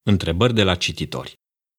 Întrebări de la cititori.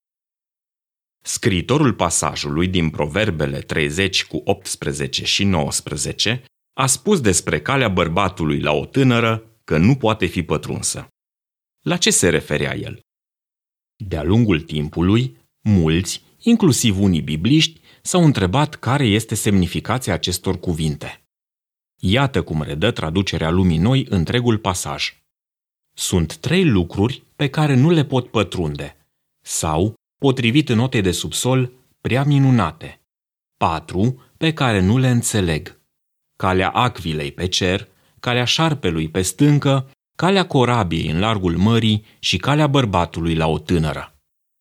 Scriitorul pasajului din Proverbele 30 cu 18 și 19 a spus despre calea bărbatului la o tânără că nu poate fi pătrunsă. La ce se referea el? De-a lungul timpului, mulți, inclusiv unii bibliști, s-au întrebat care este semnificația acestor cuvinte. Iată cum redă traducerea lumii noi întregul pasaj. Sunt 3 lucruri pe care nu le pot pătrunde, sau, potrivit notei de subsol, prea minunate. 4 pe care nu le înțeleg. Calea acvilei pe cer, calea șarpelui pe stâncă, calea corabiei în largul mării și calea bărbatului la o tânără.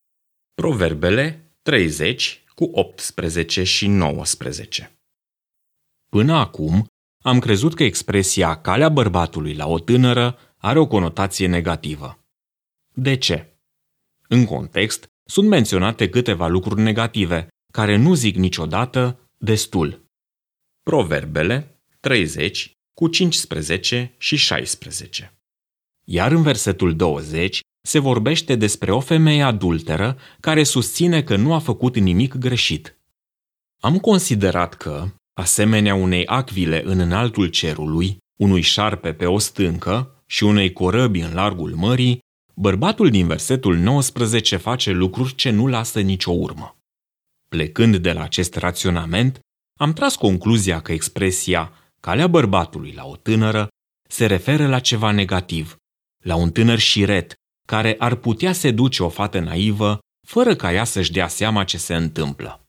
Proverbele 30 cu 18 și 19. Până acum, am crezut că expresia calea bărbatului la o tânără are o conotație negativă. De ce? În context, sunt menționate câteva lucruri negative, care nu zic niciodată destul. Proverbele 30 cu 15 și 16. Iar în versetul 20 se vorbește despre o femeie adulteră care susține că nu a făcut nimic greșit. Am considerat că, asemenea unei acvile în înaltul cerului, unui șarpe pe o stâncă și unei corăbii în largul mării, bărbatul din versetul 19 face lucruri ce nu lasă nicio urmă. Plecând de la acest raționament, am tras concluzia că expresia calea bărbatului la o tânără se referă la ceva negativ, la un tânăr șiret care ar putea seduce o fată naivă fără ca ea să-și dea seama ce se întâmplă.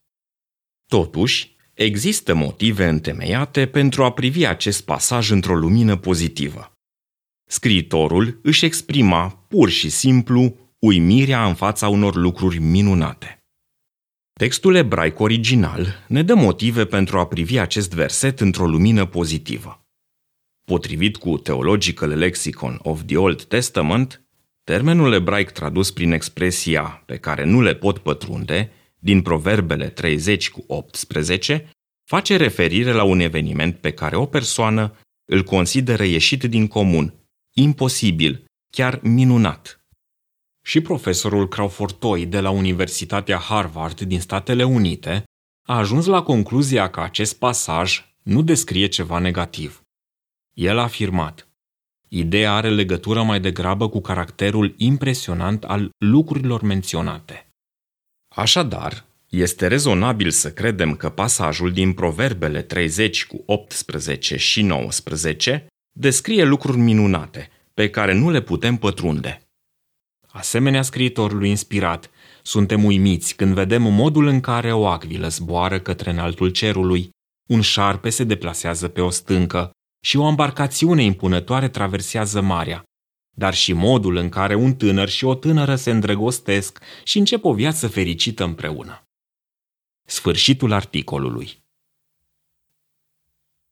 Totuși, există motive întemeiate pentru a privi acest pasaj într-o lumină pozitivă. Scriitorul își exprima pur și simplu uimirea în fața unor lucruri minunate. Textul ebraic original ne dă motive pentru a privi acest verset într-o lumină pozitivă. Potrivit cu Theological Lexicon of the Old Testament, termenul ebraic tradus prin expresia pe care nu le pot pătrunde, din Proverbele 30 cu 18, face referire la un eveniment pe care o persoană îl consideră ieșit din comun, imposibil, chiar minunat. Și profesorul Crawford Toy de la Universitatea Harvard din Statele Unite a ajuns la concluzia că acest pasaj nu descrie ceva negativ. El a afirmat: ideea are legătură mai degrabă cu caracterul impresionant al lucrurilor menționate. Așadar, este rezonabil să credem că pasajul din Proverbele 30 cu 18 și 19 descrie lucruri minunate, pe care nu le putem pătrunde. Asemenea scriitorului inspirat, suntem uimiți când vedem modul în care o acvilă zboară către înaltul cerului, un șarpe se deplasează pe o stâncă și o ambarcațiune impunătoare traversează marea, dar și modul în care un tânăr și o tânără se îndrăgostesc și încep o viață fericită împreună. Sfârșitul articolului.